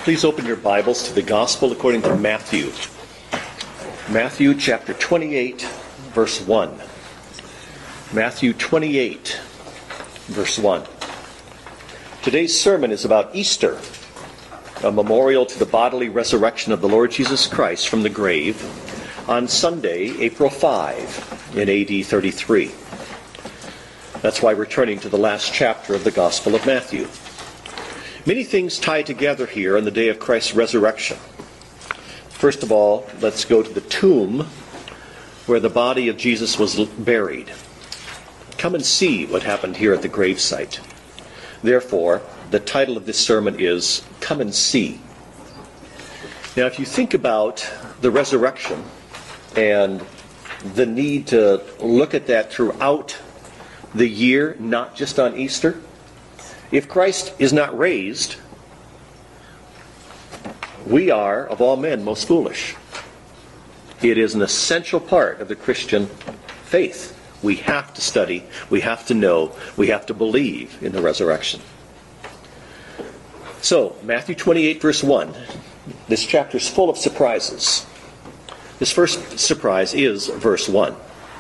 Please open your Bibles to the Gospel according to Matthew. Matthew chapter 28, verse 1. Matthew 28, verse 1. Today's sermon is about Easter, a memorial to the bodily resurrection of the Lord Jesus Christ from the grave on Sunday, April 5, in AD 33. That's why we're turning to the last chapter of the Gospel of Matthew. Many things tie together here on the day of Christ's resurrection. First of all, let's go to the tomb where the body of Jesus was buried. Come and see what happened here at the gravesite. Therefore, the title of this sermon is Come and See. Now, if you think about the resurrection and the need to look at that throughout the year, not just on Easter, if Christ is not raised, we are, of all men, most foolish. It is an essential part of the Christian faith. We have to study, we have to know, we have to believe in the resurrection. So, Matthew 28, verse 1. This chapter is full of surprises. This first surprise is verse 1.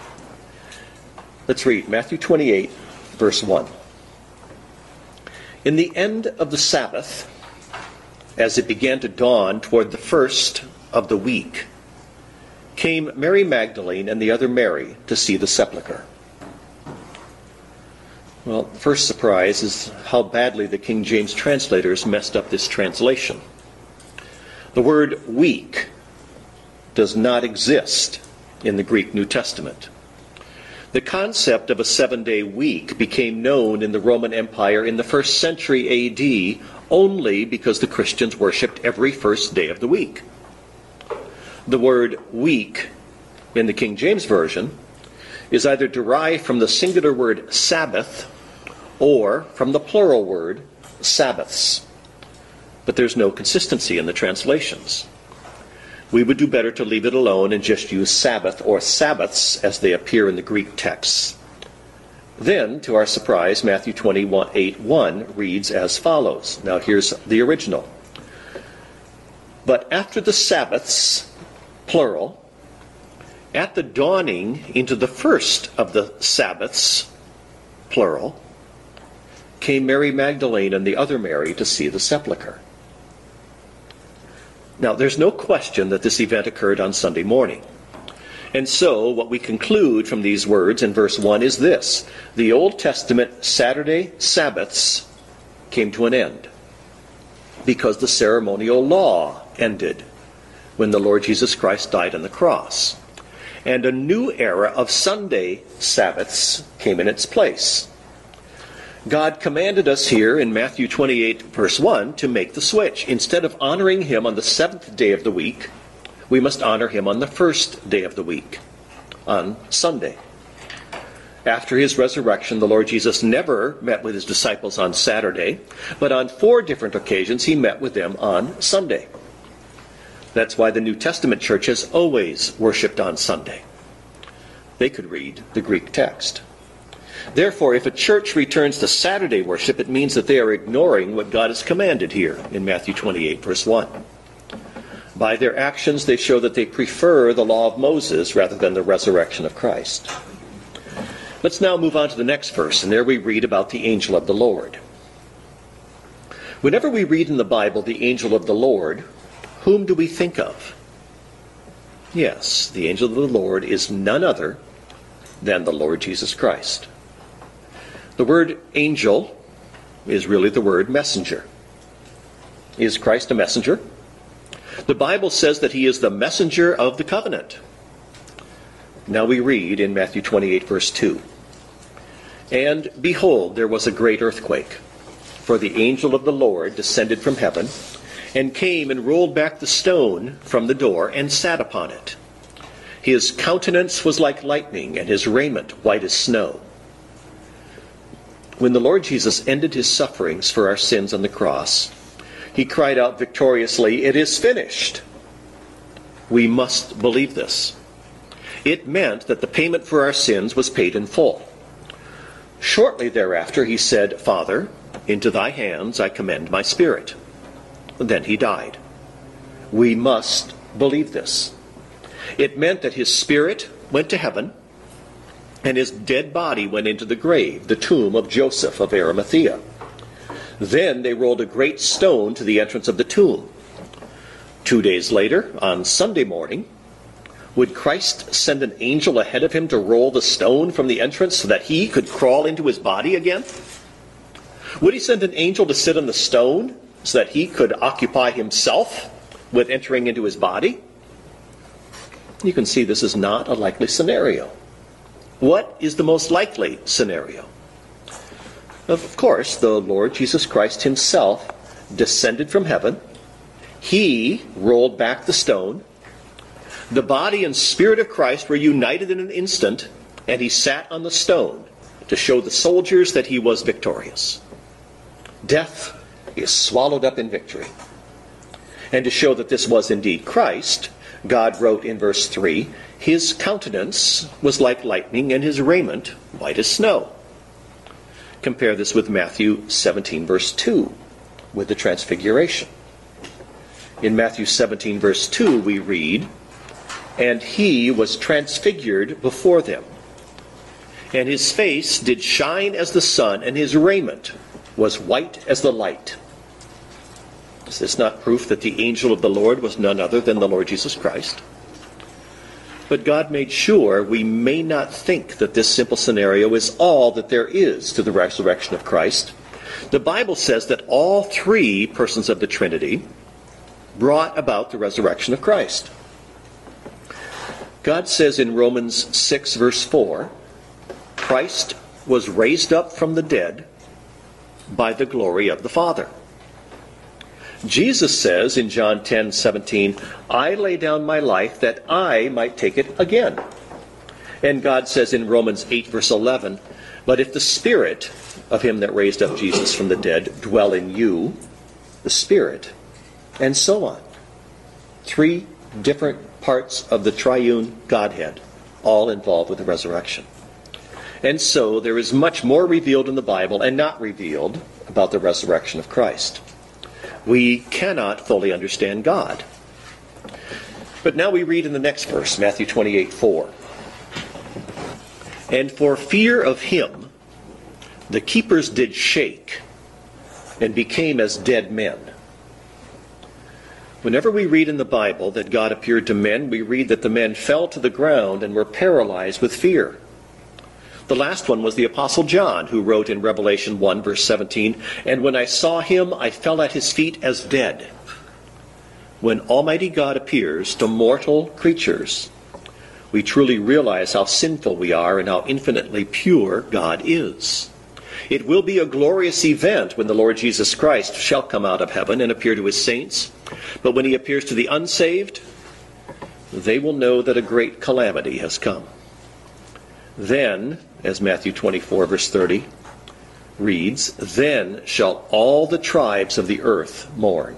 Let's read Matthew 28, verse 1. In the end of the Sabbath, as it began to dawn toward the first of the week, came Mary Magdalene and the other Mary to see the sepulchre. Well, the first surprise is how badly the King James translators messed up this translation. The word week does not exist in the Greek New Testament. The concept of a 7-day week became known in the Roman Empire in the 1st century A.D. only because the Christians worshipped every first day of the week. The word week in the King James Version is either derived from the singular word Sabbath or from the plural word Sabbaths. But there's no consistency in the translations. We would do better to leave it alone and just use Sabbath or Sabbaths as they appear in the Greek texts. Then, to our surprise, Matthew 28:1 reads as follows. Now here's the original. But after the Sabbaths, plural, at the dawning into the first of the Sabbaths, plural, came Mary Magdalene and the other Mary to see the sepulchre. Now, there's no question that this event occurred on Sunday morning. And so, what we conclude from these words in verse 1 is this. The Old Testament Saturday Sabbaths came to an end because the ceremonial law ended when the Lord Jesus Christ died on the cross. And a new era of Sunday Sabbaths came in its place. God commanded us here in Matthew 28, verse 1, to make the switch. Instead of honoring him on the 7th day of the week, we must honor him on the first day of the week, on Sunday. After his resurrection, the Lord Jesus never met with his disciples on Saturday, but on 4 different occasions he met with them on Sunday. That's why the New Testament church has always worshipped on Sunday. They could read the Greek text. Therefore, if a church returns to Saturday worship, it means that they are ignoring what God has commanded here in Matthew 28, verse 1. By their actions, they show that they prefer the law of Moses rather than the resurrection of Christ. Let's now move on to the next verse, and there we read about the angel of the Lord. Whenever we read in the Bible the angel of the Lord, whom do we think of? Yes, the angel of the Lord is none other than the Lord Jesus Christ. The word angel is really the word messenger. Is Christ a messenger? The Bible says that he is the messenger of the covenant. Now we read in Matthew 28, verse 2. And behold, there was a great earthquake, for the angel of the Lord descended from heaven, and came and rolled back the stone from the door, and sat upon it. His countenance was like lightning, and his raiment white as snow. When the Lord Jesus ended his sufferings for our sins on the cross, he cried out victoriously, "It is finished." We must believe this. It meant that the payment for our sins was paid in full. Shortly thereafter, he said, "Father, into thy hands I commend my spirit." Then he died. We must believe this. It meant that his spirit went to heaven, and his dead body went into the grave, the tomb of Joseph of Arimathea. Then they rolled a great stone to the entrance of the tomb. 2 days later, on Sunday morning, would Christ send an angel ahead of him to roll the stone from the entrance so that he could crawl into his body again? Would he send an angel to sit on the stone so that he could occupy himself with entering into his body? You can see this is not a likely scenario. What is the most likely scenario? Of course, the Lord Jesus Christ himself descended from heaven. He rolled back the stone. The body and spirit of Christ were united in an instant, and he sat on the stone to show the soldiers that he was victorious. Death is swallowed up in victory. And to show that this was indeed Christ, God wrote in verse 3, "His countenance was like lightning, and his raiment white as snow." Compare this with Matthew 17, verse 2, with the transfiguration. In Matthew 17, verse 2, we read, "And he was transfigured before them, and his face did shine as the sun, and his raiment was white as the light." Is this not proof that the angel of the Lord was none other than the Lord Jesus Christ? But God made sure we may not think that this simple scenario is all that there is to the resurrection of Christ. The Bible says that all three persons of the Trinity brought about the resurrection of Christ. God says in Romans 6, verse 4, Christ was raised up from the dead by the glory of the Father. Jesus says in John 10:17, "I lay down my life that I might take it again." And God says in Romans 8, verse 11, "But if the Spirit of him that raised up Jesus from the dead dwell in you," the Spirit, and so on. Three different parts of the triune Godhead, all involved with the resurrection. And so there is much more revealed in the Bible and not revealed about the resurrection of Christ. We cannot fully understand God. But now we read in the next verse, Matthew 28:4. "And for fear of him, the keepers did shake, and became as dead men." Whenever we read in the Bible that God appeared to men, we read that the men fell to the ground and were paralyzed with fear. The last one was the Apostle John, who wrote in Revelation 1, verse 17, "And when I saw him, I fell at his feet as dead." When Almighty God appears to mortal creatures, we truly realize how sinful we are and how infinitely pure God is. It will be a glorious event when the Lord Jesus Christ shall come out of heaven and appear to his saints. But when he appears to the unsaved, they will know that a great calamity has come. Then, as Matthew 24, verse 30 reads, "Then shall all the tribes of the earth mourn."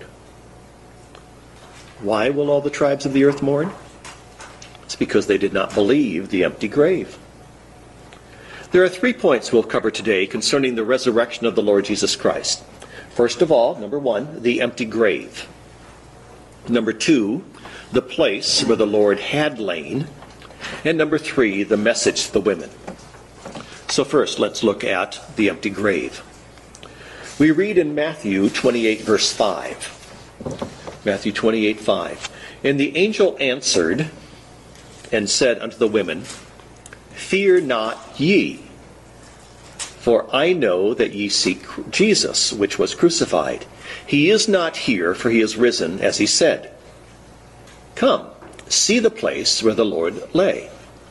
Why will all the tribes of the earth mourn? It's because they did not believe the empty grave. There are 3 points we'll cover today concerning the resurrection of the Lord Jesus Christ. First of all, number 1, the empty grave. Number 2, the place where the Lord had lain. And number 3, the message to the women. So first, let's look at the empty grave. We read in Matthew 28, verse 5. Matthew 28, 5. "And the angel answered and said unto the women, Fear not ye, for I know that ye seek Jesus, which was crucified. He is not here, for he is risen, as he said. Come, see the place where the Lord lay."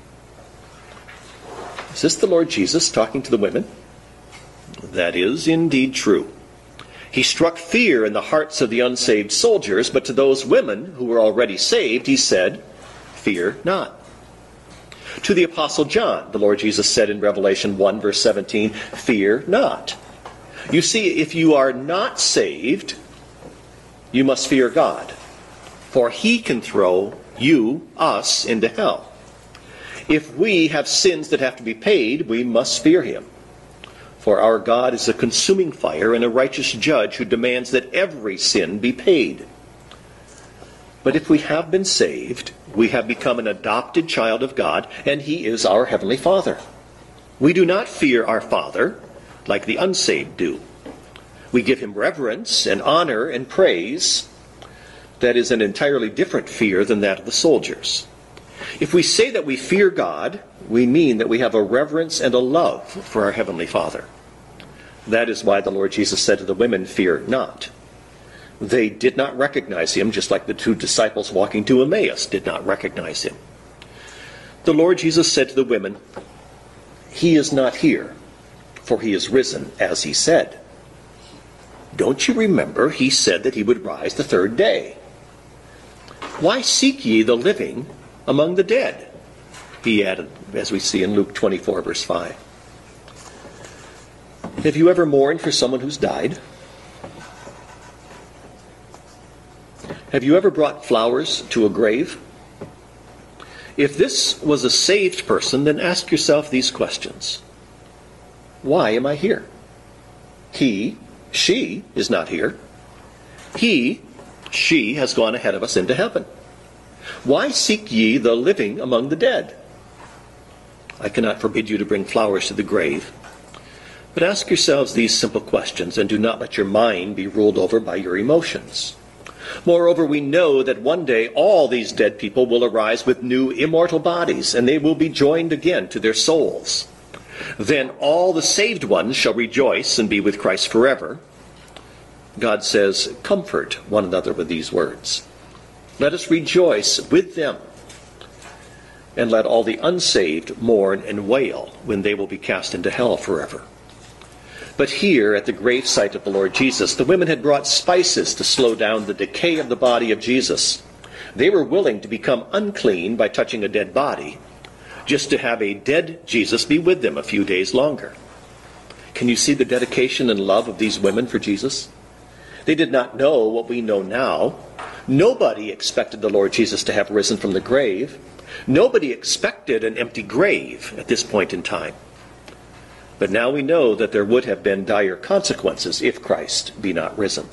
Is this the Lord Jesus talking to the women? That is indeed true. He struck fear in the hearts of the unsaved soldiers, but to those women who were already saved, he said, "Fear not." To the Apostle John, the Lord Jesus said in Revelation 1, verse 17, "Fear not." You see, if you are not saved, you must fear God, for he can throw us, into hell. If we have sins that have to be paid, we must fear him, For our God is a consuming fire and a righteous judge who demands that every sin be paid. But if we have been saved, we have become an adopted child of God, and he is our heavenly Father. We do not fear our Father like the unsaved do. We give him reverence and honor and praise. That is an entirely different fear than that of the soldiers. If we say that we fear God, we mean that we have a reverence and a love for our heavenly Father. That is why the Lord Jesus said to the women, "Fear not." They did not recognize him, just like the two disciples walking to Emmaus did not recognize him. The Lord Jesus said to the women, "He is not here, for he is risen, as he said." Don't you remember he said that he would rise the third day? "Why seek ye the living among the dead?" he added, as we see in Luke 24, verse 5. Have you ever mourned for someone who's died? Have you ever brought flowers to a grave? If this was a saved person, then ask yourself these questions. Why am I here? He, she is not here. He, she has gone ahead of us into heaven. Why seek ye the living among the dead? I cannot forbid you to bring flowers to the grave. But ask yourselves these simple questions, and do not let your mind be ruled over by your emotions. Moreover, we know that one day all these dead people will arise with new immortal bodies, and they will be joined again to their souls. Then all the saved ones shall rejoice and be with Christ forever. God says, comfort one another with these words. Let us rejoice with them, and let all the unsaved mourn and wail when they will be cast into hell forever. But here, at the gravesite of the Lord Jesus, the women had brought spices to slow down the decay of the body of Jesus. They were willing to become unclean by touching a dead body, just to have a dead Jesus be with them a few days longer. Can you see the dedication and love of these women for Jesus? They did not know what we know now. Nobody expected the Lord Jesus to have risen from the grave. Nobody expected an empty grave at this point in time. But now we know that there would have been dire consequences if Christ be not risen.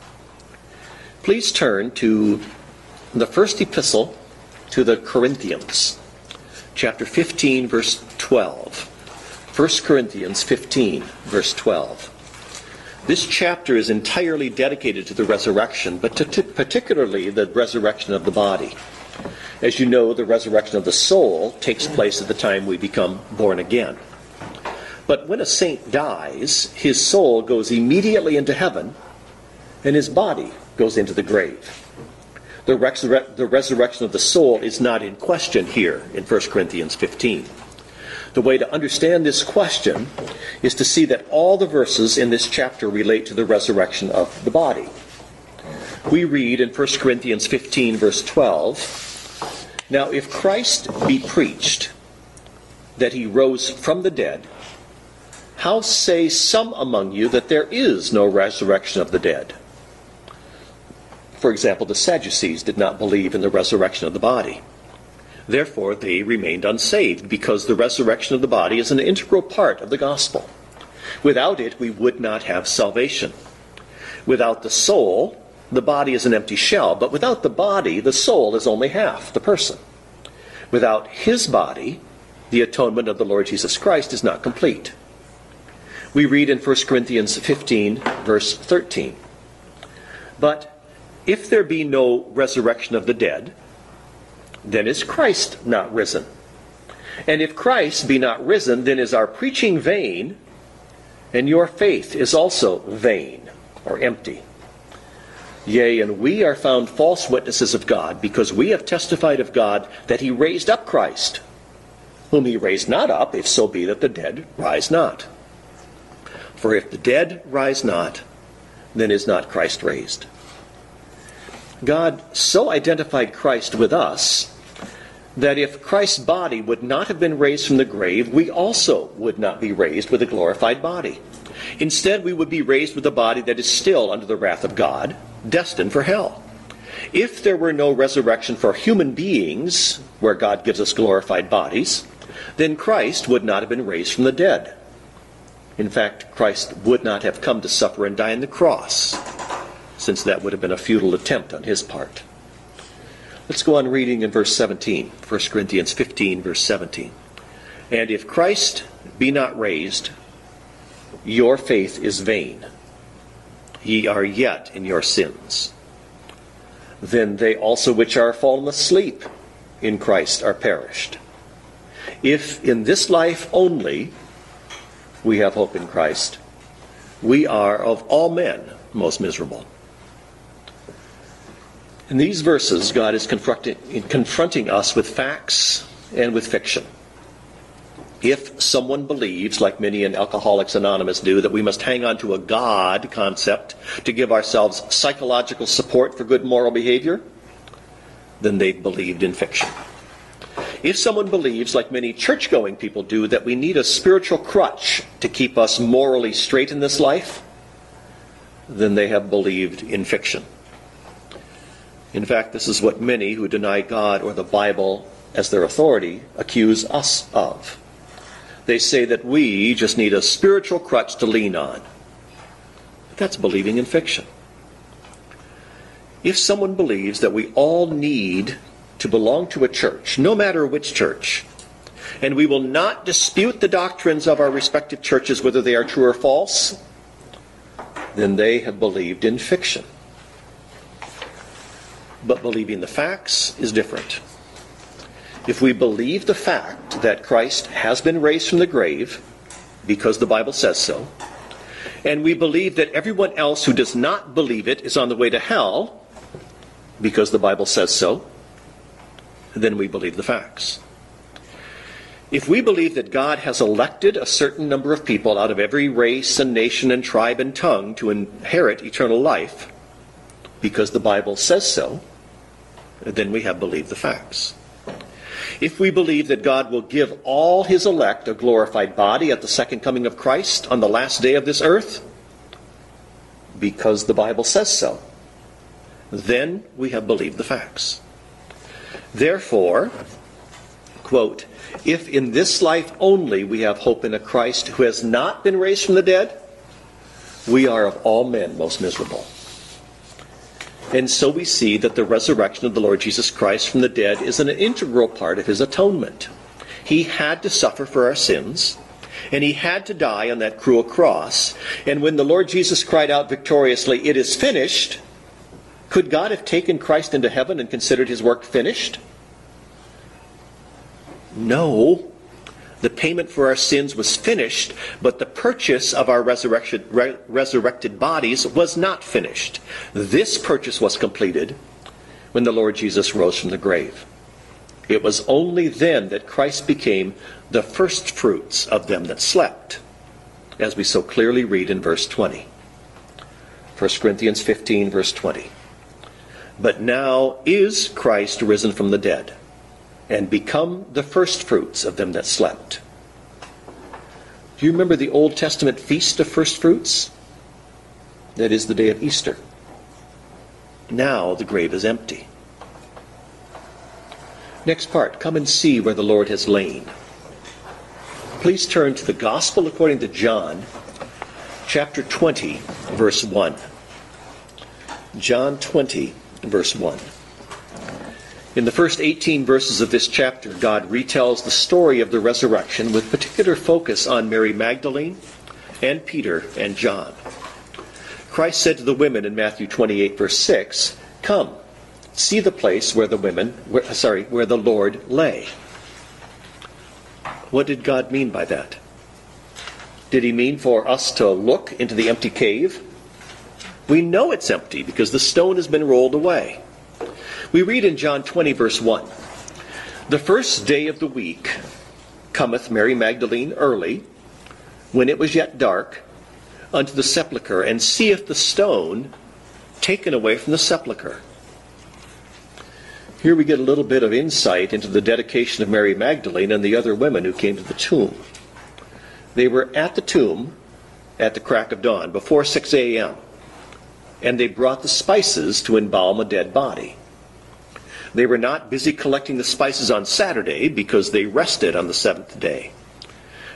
Please turn to the first epistle to the Corinthians, chapter 15, verse 12. 1 Corinthians 15, verse 12. This chapter is entirely dedicated to the resurrection, but particularly the resurrection of the body. As you know, the resurrection of the soul takes place at the time we become born again. But when a saint dies, his soul goes immediately into heaven, and his body goes into the grave. The resurrection of the soul is not in question here in 1 Corinthians 15. The way to understand this question is to see that all the verses in this chapter relate to the resurrection of the body. We read in 1 Corinthians 15, verse 12, "Now if Christ be preached that he rose from the dead, how say some among you that there is no resurrection of the dead?" For example, the Sadducees did not believe in the resurrection of the body. Therefore, they remained unsaved, because the resurrection of the body is an integral part of the gospel. Without it, we would not have salvation. Without the soul, the body is an empty shell, but without the body, the soul is only half the person. Without his body, the atonement of the Lord Jesus Christ is not complete. We read in 1 Corinthians 15, verse 13, "But if there be no resurrection of the dead, then is Christ not risen? And if Christ be not risen, then is our preaching vain, and your faith is also vain," or empty. "Yea, and we are found false witnesses of God, because we have testified of God that he raised up Christ, whom he raised not up, if so be that the dead rise not. For if the dead rise not, then is not Christ raised." God so identified Christ with us that if Christ's body would not have been raised from the grave, we also would not be raised with a glorified body. Instead, we would be raised with a body that is still under the wrath of God, destined for hell. If there were no resurrection for human beings, where God gives us glorified bodies, then Christ would not have been raised from the dead. In fact, Christ would not have come to suffer and die on the cross, since that would have been a futile attempt on his part. Let's go on reading in verse 17, 1 Corinthians 15, verse 17. And if Christ be not raised, your faith is vain. Ye are yet in your sins. Then they also which are fallen asleep in Christ are perished. If in this life only we have hope in Christ, we are of all men most miserable. In these verses, God is confronting us with facts and with fiction. If someone believes, like many in Alcoholics Anonymous do, that we must hang on to a God concept to give ourselves psychological support for good moral behavior, then they've believed in fiction. If someone believes, like many church-going people do, that we need a spiritual crutch to keep us morally straight in this life, then they have believed in fiction. In fact, this is what many who deny God or the Bible as their authority accuse us of. They say that we just need a spiritual crutch to lean on. But that's believing in fiction. If someone believes that we all need to belong to a church, no matter which church, and we will not dispute the doctrines of our respective churches, whether they are true or false, then they have believed in fiction. But believing the facts is different. If we believe the fact that Christ has been raised from the grave, because the Bible says so, and we believe that everyone else who does not believe it is on the way to hell, because the Bible says so, then we believe the facts. If we believe that God has elected a certain number of people out of every race and nation and tribe and tongue to inherit eternal life, because the Bible says so, then we have believed the facts. If we believe that God will give all his elect a glorified body at the second coming of Christ on the last day of this earth, because the Bible says so, then we have believed the facts. Therefore, quote, if in this life only we have hope in a Christ who has not been raised from the dead, we are of all men most miserable. And so we see that the resurrection of the Lord Jesus Christ from the dead is an integral part of his atonement. He had to suffer for our sins, and he had to die on that cruel cross. And when the Lord Jesus cried out victoriously, "It is finished," could God have taken Christ into heaven and considered his work finished? No. The payment for our sins was finished, but the purchase of our resurrected bodies was not finished. This purchase was completed when the Lord Jesus rose from the grave. It was only then that Christ became the first fruits of them that slept, as we so clearly read in verse 20. 1 Corinthians 15, verse 20. But now is Christ risen from the dead, and become the first fruits of them that slept. Do you remember the Old Testament feast of first fruits? That is the day of Easter. Now the grave is empty. Next part, come and see where the Lord has lain. Please turn to the Gospel according to John, chapter 20, verse 1. John 20, verse 1. In the first 18 verses of this chapter, God retells the story of the resurrection with particular focus on Mary Magdalene and Peter and John. Christ said to the women in Matthew 28, verse 6, "Come, see the place where the Lord lay." What did God mean by that? Did he mean for us to look into the empty cave? We know it's empty because the stone has been rolled away. We read in John 20, verse 1, "The first day of the week cometh Mary Magdalene early, when it was yet dark, unto the sepulchre, and seeth the stone taken away from the sepulchre." Here we get a little bit of insight into the dedication of Mary Magdalene and the other women who came to the tomb. They were at the tomb at the crack of dawn, before 6 a.m., and they brought the spices to embalm a dead body. They were not busy collecting the spices on Saturday because they rested on the seventh day.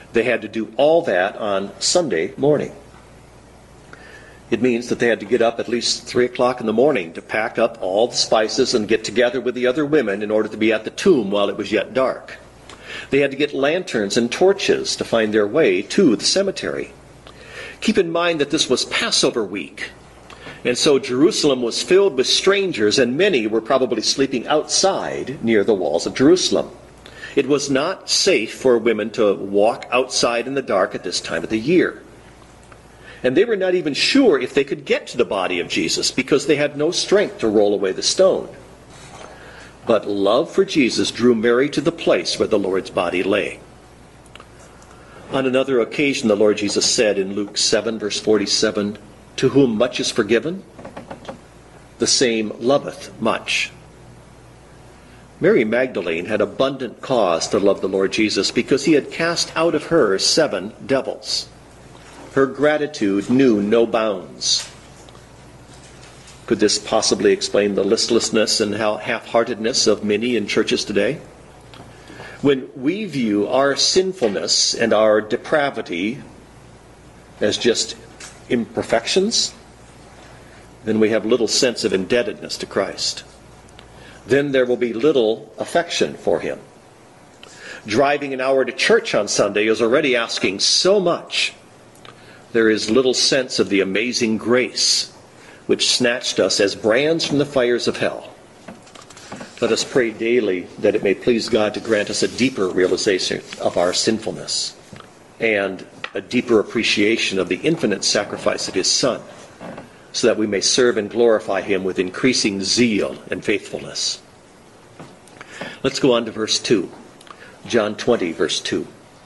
They had to do all that on Sunday morning. It means that they had to get up at least 3 o'clock in the morning to pack up all the spices and get together with the other women in order to be at the tomb while it was yet dark. They had to get lanterns and torches to find their way to the cemetery. Keep in mind that this was Passover week, and so Jerusalem was filled with strangers, and many were probably sleeping outside near the walls of Jerusalem. It was not safe for women to walk outside in the dark at this time of the year. And they were not even sure if they could get to the body of Jesus because they had no strength to roll away the stone. But love for Jesus drew Mary to the place where the Lord's body lay. On another occasion, the Lord Jesus said in Luke 7, verse 47, "To whom much is forgiven, the same loveth much." Mary Magdalene had abundant cause to love the Lord Jesus because he had cast out of her 7 devils. Her gratitude knew no bounds. Could this possibly explain the listlessness and half-heartedness of many in churches today? When we view our sinfulness and our depravity as just imperfections, then we have little sense of indebtedness to Christ. Then there will be little affection for him. Driving an hour to church on Sunday is already asking so much. There is little sense of the amazing grace which snatched us as brands from the fires of hell. Let us pray daily that it may please God to grant us a deeper realization of our sinfulness and a deeper appreciation of the infinite sacrifice of his Son, so that we may serve and glorify him with increasing zeal and faithfulness. Let's go on to verse 2. John 20, verse 2.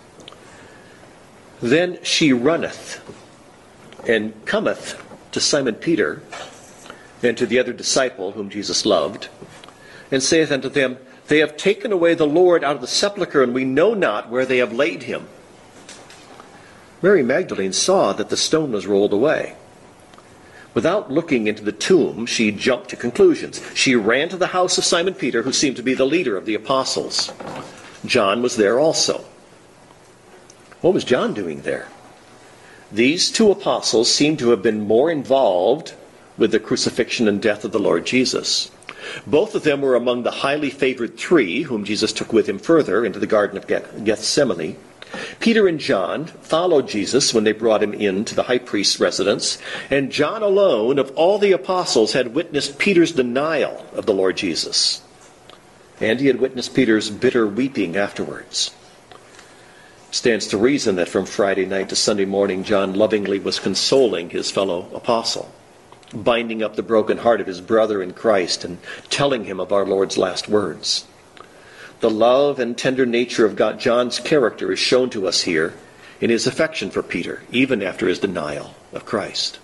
Then she runneth and cometh to Simon Peter and to the other disciple whom Jesus loved, and saith unto them, They have taken away the Lord out of the sepulchre, and we know not where they have laid him. Mary Magdalene saw that the stone was rolled away. Without looking into the tomb, she jumped to conclusions. She ran to the house of Simon Peter, who seemed to be the leader of the apostles. John was there also. What was John doing there? These 2 apostles seem to have been more involved with the crucifixion and death of the Lord Jesus. Both of them were among the highly favored 3 whom Jesus took with him further into the Garden of Gethsemane. Peter and John followed Jesus when they brought him into the high priest's residence, and John alone of all the apostles had witnessed Peter's denial of the Lord Jesus. And he had witnessed Peter's bitter weeping afterwards. Stands to reason that from Friday night to Sunday morning, John lovingly was consoling his fellow apostle, binding up the broken heart of his brother in Christ and telling him of our Lord's last words. The love and tender nature of John's character is shown to us here in his affection for Peter, even after his denial of Christ.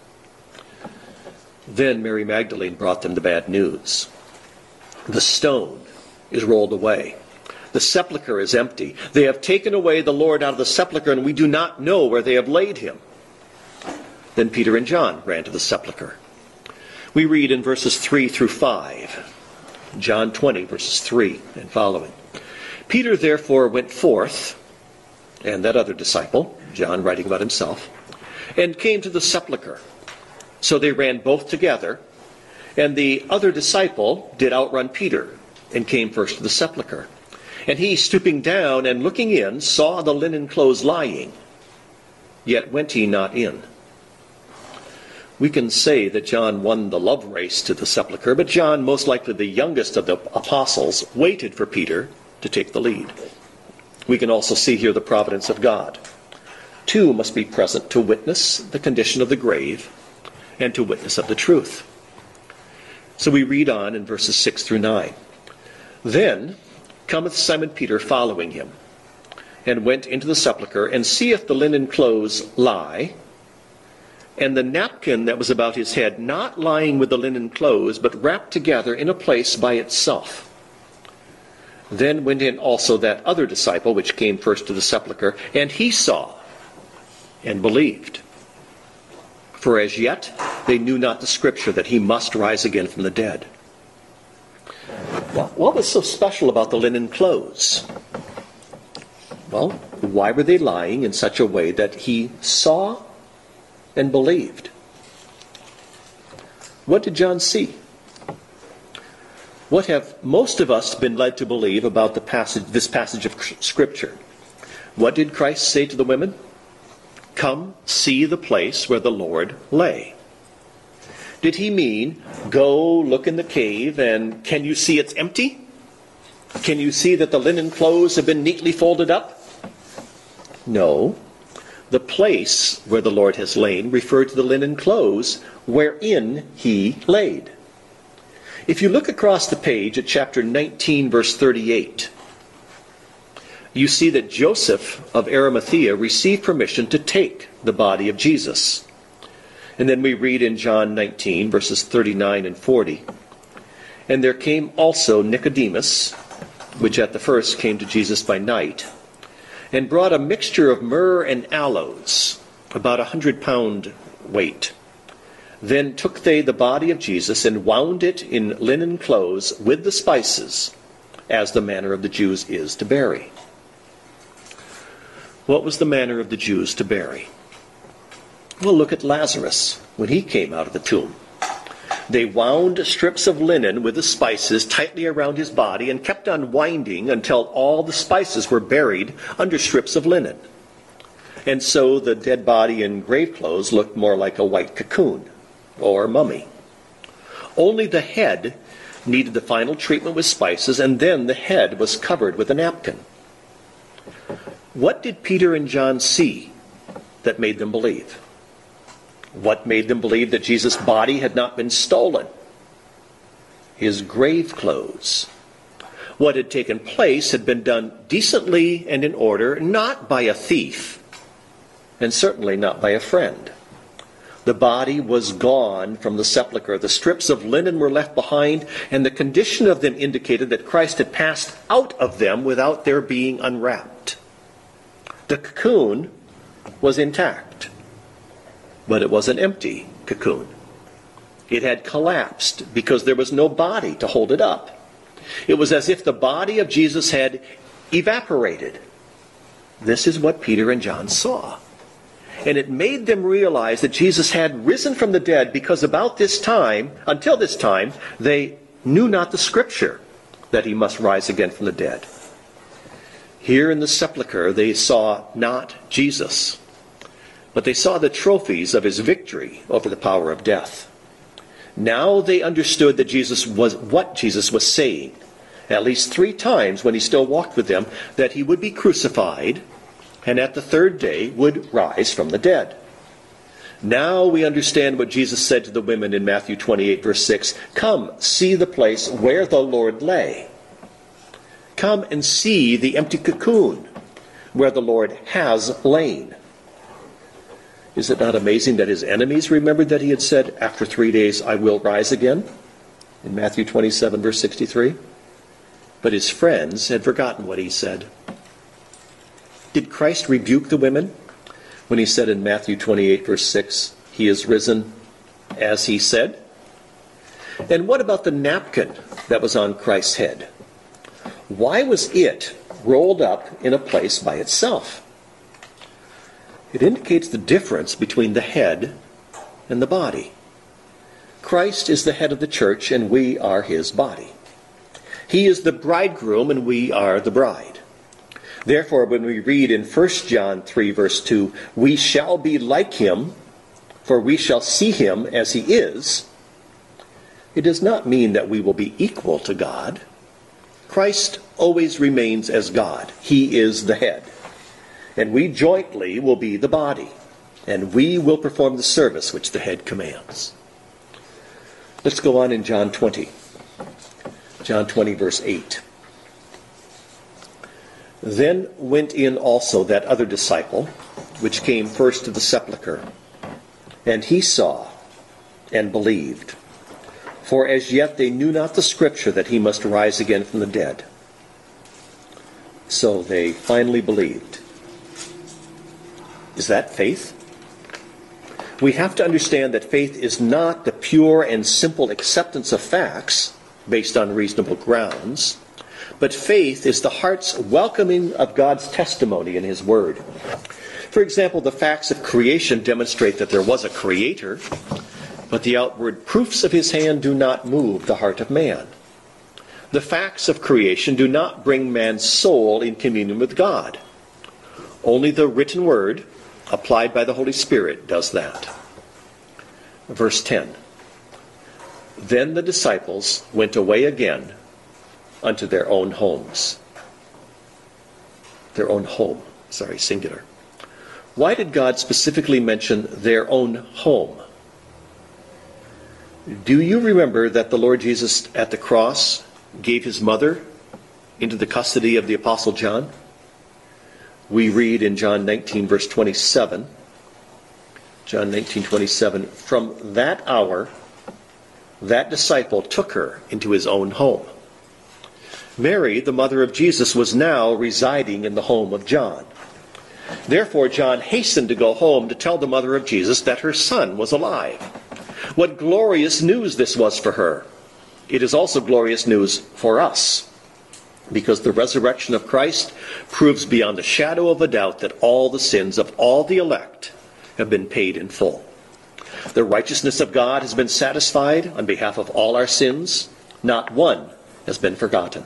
Then Mary Magdalene brought them the bad news. The stone is rolled away. The sepulchre is empty. They have taken away the Lord out of the sepulchre, and we do not know where they have laid him. Then Peter and John ran to the sepulchre. We read in verses 3 through 5, John 20, verses 3 and following. Peter therefore went forth, and that other disciple, John writing about himself, and came to the sepulchre. So they ran both together, and the other disciple did outrun Peter, and came first to the sepulchre. And he, stooping down and looking in, saw the linen clothes lying, yet went he not in. We can say that John won the love race to the sepulchre, but John, most likely the youngest of the apostles, waited for Peter to take the lead. We can also see here the providence of God. 2 must be present to witness the condition of the grave and to witness of the truth. So we read on in verses 6 through 9. Then cometh Simon Peter following him, and went into the sepulchre, and seeth the linen clothes lie, and the napkin that was about his head not lying with the linen clothes, but wrapped together in a place by itself. Then went in also that other disciple which came first to the sepulchre, and he saw and believed. For as yet they knew not the scripture that he must rise again from the dead. What was so special about the linen clothes? Well, why were they lying in such a way that he saw and believed? What did John see? What have most of us been led to believe about this passage of Scripture? What did Christ say to the women? Come, see the place where the Lord lay. Did he mean, go look in the cave and can you see it's empty? Can you see that the linen clothes have been neatly folded up? No. The place where the Lord has lain referred to the linen clothes wherein he laid. If you look across the page at chapter 19, verse 38, you see that Joseph of Arimathea received permission to take the body of Jesus. And then we read in John 19, verses 39 and 40, and there came also Nicodemus, which at the first came to Jesus by night, and brought a mixture of myrrh and aloes, about 100-pound weight. Then took they the body of Jesus, and wound it in linen clothes with the spices, as the manner of the Jews is to bury. What was the manner of the Jews to bury? Well, look at Lazarus when he came out of the tomb. They wound strips of linen with the spices tightly around his body and kept on winding until all the spices were buried under strips of linen. And so the dead body in grave clothes looked more like a white cocoon or mummy. Only the head needed the final treatment with spices, and then the head was covered with a napkin. What did Peter and John see that made them believe? What made them believe that Jesus' body had not been stolen? His grave clothes. What had taken place had been done decently and in order, not by a thief, and certainly not by a friend. The body was gone from the sepulchre. The strips of linen were left behind, and the condition of them indicated that Christ had passed out of them without their being unwrapped. The cocoon was intact, but it was an empty cocoon. It had collapsed because there was no body to hold it up. It was as if the body of Jesus had evaporated. This is what Peter and John saw. And it made them realize that Jesus had risen from the dead, because until this time, they knew not the Scripture that he must rise again from the dead. Here in the sepulchre, they saw not Jesus, but they saw the trophies of his victory over the power of death. Now they understood that what Jesus was saying, at least 3 times when he still walked with them, that he would be crucified, and at the 3rd day would rise from the dead. Now we understand what Jesus said to the women in Matthew 28, verse 6. Come, see the place where the Lord lay. Come and see the empty cocoon where the Lord has lain. Is it not amazing that his enemies remembered that he had said, after 3 days I will rise again? In Matthew 27, verse 63. But his friends had forgotten what he said. Did Christ rebuke the women when he said in Matthew 28, verse 6, he is risen as he said? And what about the napkin that was on Christ's head? Why was it rolled up in a place by itself? It indicates the difference between the head and the body. Christ is the head of the church, and we are his body. He is the bridegroom, and we are the bride. Therefore, when we read in 1 John 3, verse 2, we shall be like him, for we shall see him as he is, it does not mean that we will be equal to God. Christ always remains as God. He is the head. And we jointly will be the body. And we will perform the service which the head commands. Let's go on in John 20. John 20, verse 8. Then went in also that other disciple, which came first to the sepulchre. And he saw and believed. For as yet they knew not the Scripture that he must rise again from the dead. So they finally believed. Is that faith? We have to understand that faith is not the pure and simple acceptance of facts based on reasonable grounds, But faith is the heart's welcoming of God's testimony in his word. For example, the facts of creation demonstrate that there was a creator, but the outward proofs of his hand do not move the heart of man. The facts of creation do not bring man's soul in communion with God. Only the written word, applied by the Holy Spirit, does that. Verse 10. Then the disciples went away again unto their own homes. Their own home. Singular. Why did God specifically mention their own home? Do you remember that the Lord Jesus at the cross gave his mother into the custody of the Apostle John? We read in John 19, verse 27, John 19:27, from that hour, that disciple took her into his own home. Mary, the mother of Jesus, was now residing in the home of John. Therefore, John hastened to go home to tell the mother of Jesus that her son was alive. What glorious news this was for her. It is also glorious news for us, because the resurrection of Christ proves beyond the shadow of a doubt that all the sins of all the elect have been paid in full. The righteousness of God has been satisfied on behalf of all our sins. Not one has been forgotten.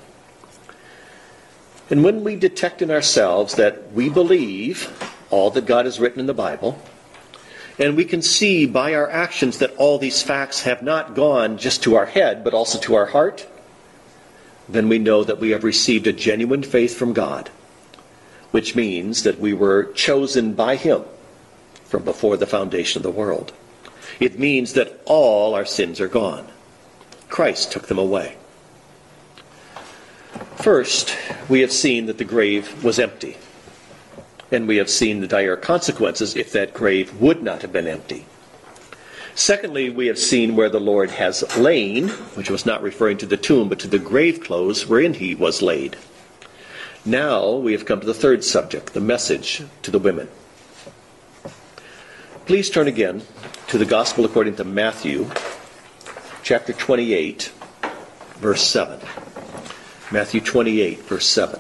And when we detect in ourselves that we believe all that God has written in the Bible, and we can see by our actions that all these facts have not gone just to our head, but also to our heart, then we know that we have received a genuine faith from God, which means that we were chosen by him from before the foundation of the world. It means that all our sins are gone. Christ took them away. First, we have seen that the grave was empty. And we have seen the dire consequences if that grave would not have been empty. Secondly, we have seen where the Lord has lain, which was not referring to the tomb, but to the grave clothes wherein he was laid. Now we have come to the third subject, the message to the women. Please turn again to the Gospel according to Matthew, chapter 28, verse 7. Matthew 28, verse 7.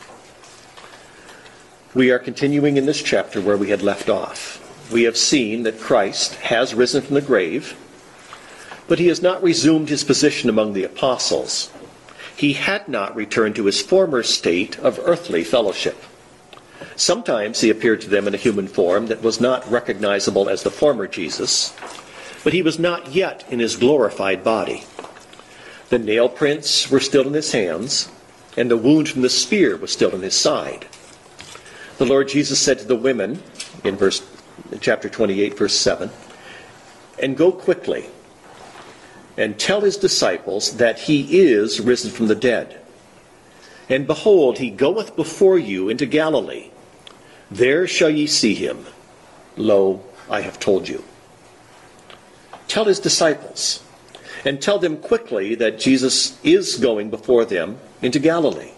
We are continuing in this chapter where we had left off. We have seen that Christ has risen from the grave, but he has not resumed his position among the apostles. He had not returned to his former state of earthly fellowship. Sometimes he appeared to them in a human form that was not recognizable as the former Jesus, but he was not yet in his glorified body. The nail prints were still in his hands, and the wound from the spear was still in his side. The Lord Jesus said to the women, in chapter 28, verse 7, and go quickly, and tell his disciples that he is risen from the dead. And behold, he goeth before you into Galilee. There shall ye see him. Lo, I have told you. Tell his disciples, and tell them quickly that Jesus is going before them into Galilee.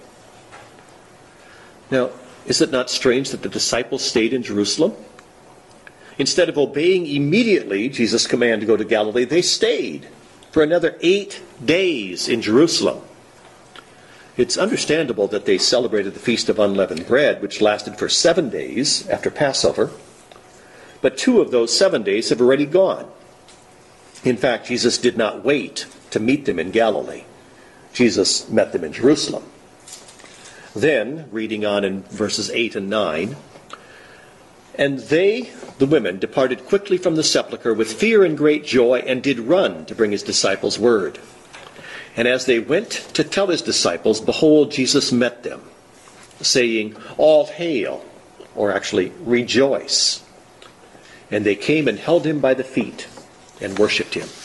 Now, is it not strange that the disciples stayed in Jerusalem? Instead of obeying immediately Jesus' command to go to Galilee, they stayed for another 8 days in Jerusalem. It's understandable that they celebrated the Feast of Unleavened Bread, which lasted for 7 days after Passover. But 2 of those 7 days have already gone. In fact, Jesus did not wait to meet them in Galilee. Jesus met them in Jerusalem. Then, reading on in verses 8 and 9, and they, the women, departed quickly from the sepulchre with fear and great joy, and did run to bring his disciples word. And as they went to tell his disciples, behold, Jesus met them, saying, all hail, or actually, rejoice. And they came and held him by the feet and worshipped him.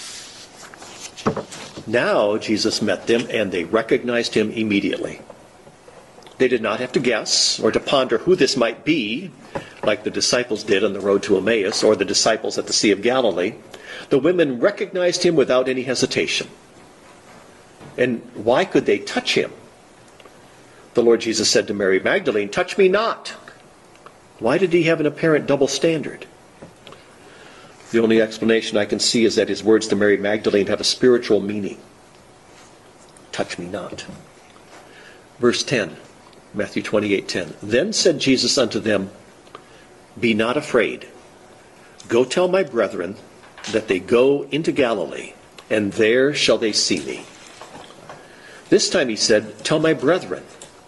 Now Jesus met them, and they recognized him immediately. They did not have to guess or to ponder who this might be, like the disciples did on the road to Emmaus or the disciples at the Sea of Galilee. The women recognized him without any hesitation. And why could they touch him? The Lord Jesus said to Mary Magdalene, touch me not. Why did he have an apparent double standard? The only explanation I can see is that his words to Mary Magdalene have a spiritual meaning. Touch me not. Verse 10, Matthew 28:10. Then said Jesus unto them, Be not afraid. Go tell my brethren that they go into Galilee, and there shall they see me. This time he said, Tell my brethren.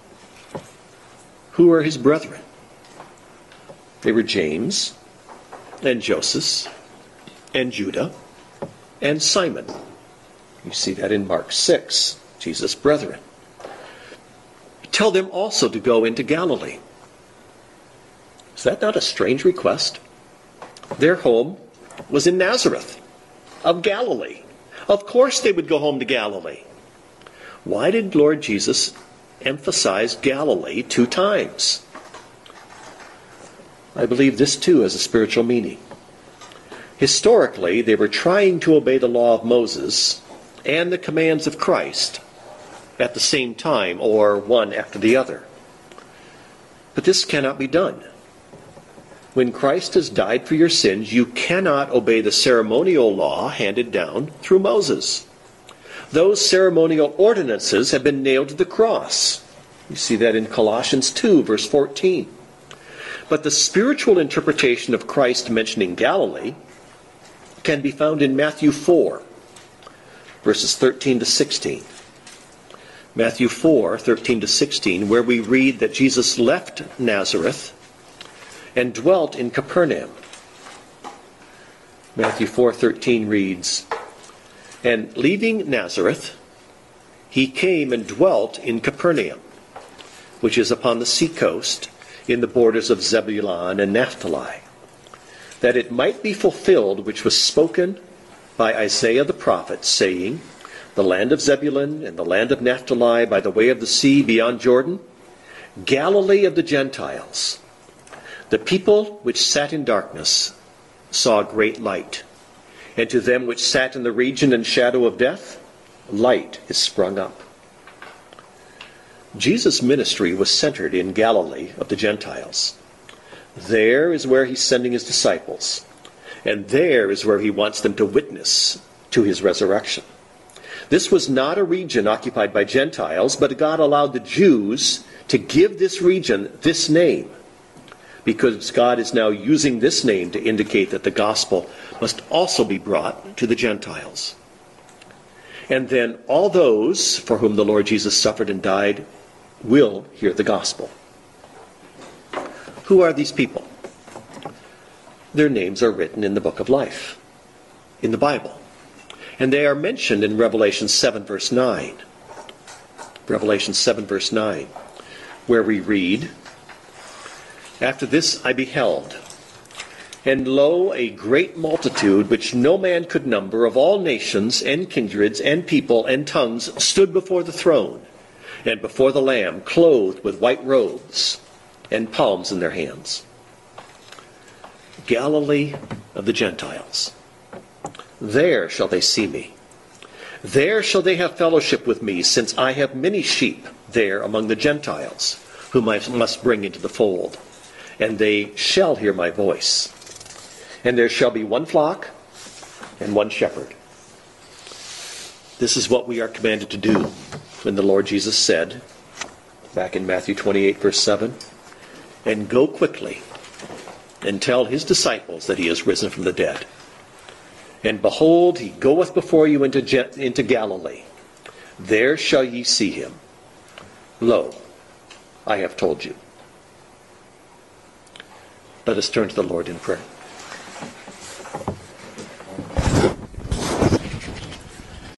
Who are his brethren? They were James, and Joseph, and Judah, and Simon. You see that in Mark 6, Jesus' brethren. Tell them also to go into Galilee. Is that not a strange request? Their home was in Nazareth of Galilee. Of course they would go home to Galilee. Why did Lord Jesus emphasize Galilee 2 times? I believe this too has a spiritual meaning. Historically, they were trying to obey the law of Moses and the commands of Christ at the same time, or one after the other. But this cannot be done. When Christ has died for your sins, you cannot obey the ceremonial law handed down through Moses. Those ceremonial ordinances have been nailed to the cross. You see that in Colossians 2, verse 14. But the spiritual interpretation of Christ mentioning Galilee can be found in Matthew 4, verses 13 to 16. Matthew 4, 13 to 16, where we read that Jesus left Nazareth and dwelt in Capernaum. Matthew 4:13 reads, And leaving Nazareth, he came and dwelt in Capernaum, which is upon the seacoast, in the borders of Zebulun and Naphtali, that it might be fulfilled which was spoken by Isaiah the prophet, saying, The land of Zebulun and the land of Naphtali by the way of the sea beyond Jordan, Galilee of the Gentiles. The people which sat in darkness saw great light, and to them which sat in the region and shadow of death, light is sprung up. Jesus' ministry was centered in Galilee of the Gentiles. There is where he's sending his disciples, and there is where he wants them to witness to his resurrection. This was not a region occupied by Gentiles, but God allowed the Jews to give this region this name, because God is now using this name to indicate that the gospel must also be brought to the Gentiles. And then all those for whom the Lord Jesus suffered and died will hear the gospel. Who are these people? Their names are written in the book of life, in the Bible. And they are mentioned in Revelation 7, verse 9. Revelation 7, verse 9, where we read, After this I beheld, and lo, a great multitude, which no man could number, of all nations and kindreds and people and tongues, stood before the throne and before the Lamb, clothed with white robes and palms in their hands. Galilee of the Gentiles. There shall they see me. There shall they have fellowship with me, since I have many sheep there among the Gentiles, whom I must bring into the fold. And they shall hear my voice. And there shall be one flock and one shepherd. This is what we are commanded to do when the Lord Jesus said, back in Matthew 28, verse 7, And go quickly and tell his disciples that he is risen from the dead. And behold, he goeth before you into Galilee. There shall ye see him. Lo, I have told you. Let us turn to the Lord in prayer.